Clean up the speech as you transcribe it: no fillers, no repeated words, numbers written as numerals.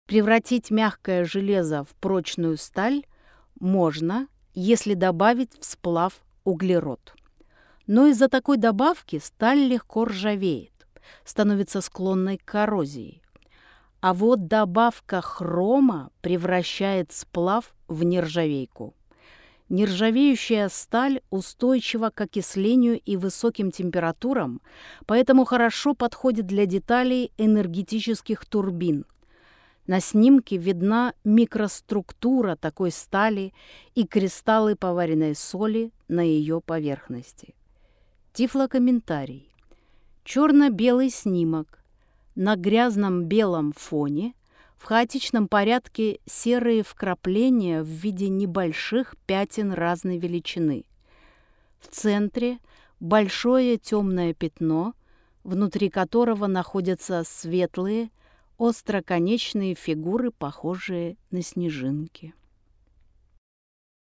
Превратить мягкое железо в прочную сталь можно, если добавить в сплав углерод. Но из-за такой добавки сталь легко ржавеет, становится склонной к коррозии. А вот добавка хрома превращает сплав в нержавейку. Нержавеющая сталь устойчива к окислению и высоким температурам, поэтому хорошо подходит для деталей энергетических турбин. На снимке видна микроструктура такой стали и кристаллы поваренной соли на ее поверхности. Тифлокомментарий. Черно-белый снимок. На грязном белом фоне в хаотичном порядке серые вкрапления в виде небольших пятен разной величины. В центре большое темное пятно, внутри которого находятся светлые, остроконечные фигуры, похожие на снежинки.